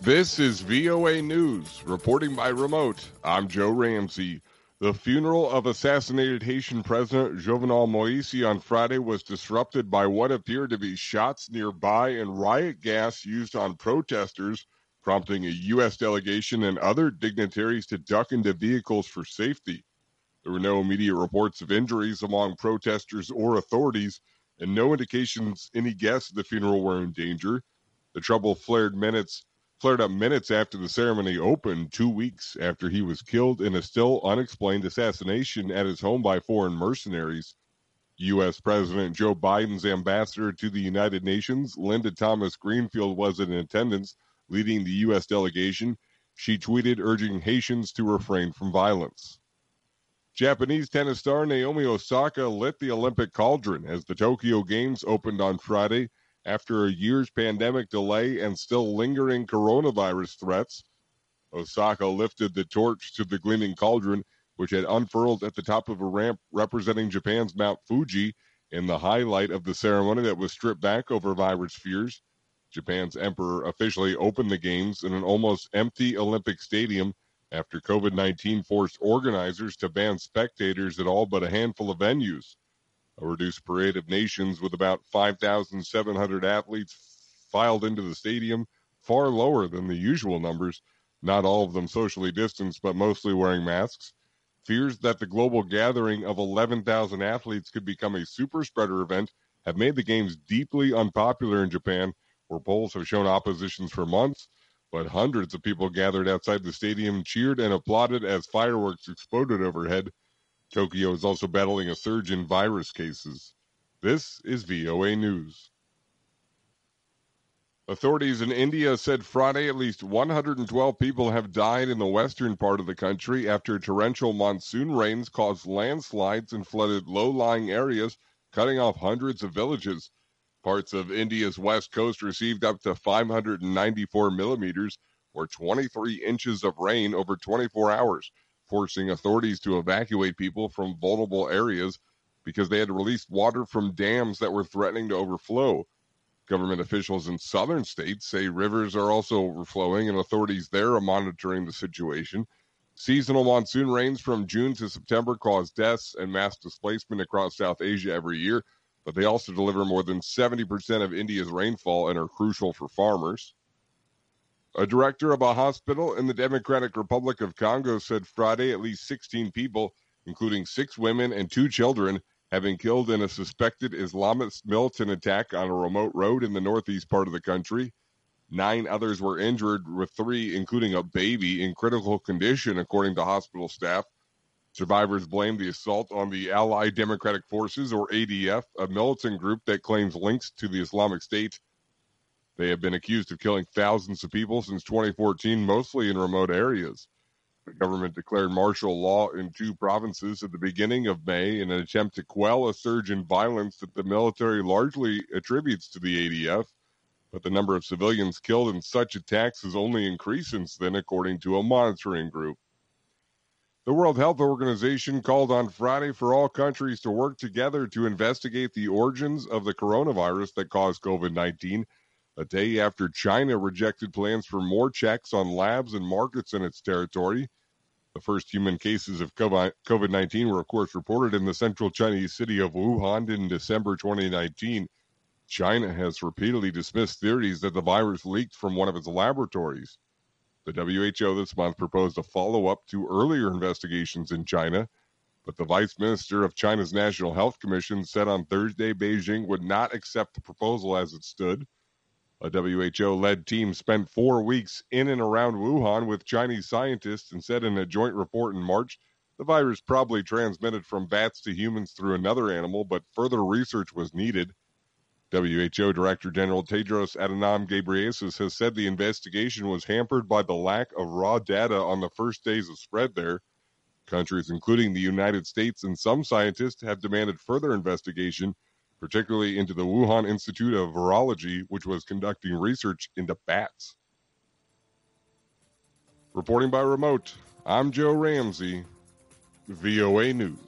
This is VOA News. Reporting by remote, I'm Joe Ramsey. The funeral of assassinated Haitian President Jovenel Moise on Friday was disrupted by what appeared to be shots nearby and riot gas used on protesters, prompting a U.S. delegation and other dignitaries to duck into vehicles for safety. There were no immediate reports of injuries among protesters or authorities, and no indications any guests at the funeral were in danger. The trouble flared up minutes after the ceremony opened, 2 weeks after he was killed in a still unexplained assassination at his home by foreign mercenaries. U.S. President Joe Biden's ambassador to the United Nations, Linda Thomas Greenfield, was in attendance, leading the U.S. delegation. She tweeted urging Haitians to refrain from violence. Japanese tennis star Naomi Osaka lit the Olympic cauldron as the Tokyo Games opened on Friday. After a year's pandemic delay and still lingering coronavirus threats, Osaka lifted the torch to the gleaming cauldron, which had unfurled at the top of a ramp representing Japan's Mount Fuji, in the highlight of the ceremony that was stripped back over virus fears. Japan's emperor officially opened the games in an almost empty Olympic stadium after COVID-19 forced organizers to ban spectators at all but a handful of venues. A reduced parade of nations with about 5,700 athletes filed into the stadium, far lower than the usual numbers, not all of them socially distanced, but mostly wearing masks. Fears that the global gathering of 11,000 athletes could become a super spreader event have made the games deeply unpopular in Japan, where polls have shown oppositions for months, but hundreds of people gathered outside the stadium, cheered and applauded as fireworks exploded overhead. Tokyo is also battling a surge in virus cases. This is VOA News. Authorities in India said Friday at least 112 people have died in the western part of the country after torrential monsoon rains caused landslides and flooded low-lying areas, cutting off hundreds of villages. Parts of India's west coast received up to 594 millimeters, or 23 inches of rain over 24 hours. Forcing authorities to evacuate people from vulnerable areas because they had to release water from dams that were threatening to overflow. Government officials in southern states say rivers are also overflowing, and authorities there are monitoring the situation. Seasonal monsoon rains from June to September cause deaths and mass displacement across South Asia every year, but they also deliver more than 70% of India's rainfall and are crucial for farmers. A director of a hospital in the Democratic Republic of Congo said Friday at least 16 people, including 6 women and 2 children, have been killed in a suspected Islamist militant attack on a remote road in the northeast part of the country. 9 others were injured, with 3, including a baby, in critical condition, according to hospital staff. Survivors blamed the assault on the Allied Democratic Forces, or ADF, a militant group that claims links to the Islamic State. They have been accused of killing thousands of people since 2014, mostly in remote areas. The government declared martial law in 2 provinces at the beginning of May in an attempt to quell a surge in violence that the military largely attributes to the ADF, but the number of civilians killed in such attacks has only increased since then, according to a monitoring group. The World Health Organization called on Friday for all countries to work together to investigate the origins of the coronavirus that caused COVID-19, a day after China rejected plans for more checks on labs and markets in its territory. The first human cases of COVID-19 were, of course, reported in the central Chinese city of Wuhan in December 2019. China has repeatedly dismissed theories that the virus leaked from one of its laboratories. The WHO this month proposed a follow-up to earlier investigations in China, but the vice minister of China's National Health Commission said on Thursday Beijing would not accept the proposal as it stood. A WHO-led team spent 4 weeks in and around Wuhan with Chinese scientists and said in a joint report in March the virus probably transmitted from bats to humans through another animal, but further research was needed. WHO Director General Tedros Adhanom Ghebreyesus has said the investigation was hampered by the lack of raw data on the first days of spread there. Countries, including the United States and some scientists, have demanded further investigation, particularly into the Wuhan Institute of Virology, which was conducting research into bats. Reporting by remote, I'm Joe Ramsey, VOA News.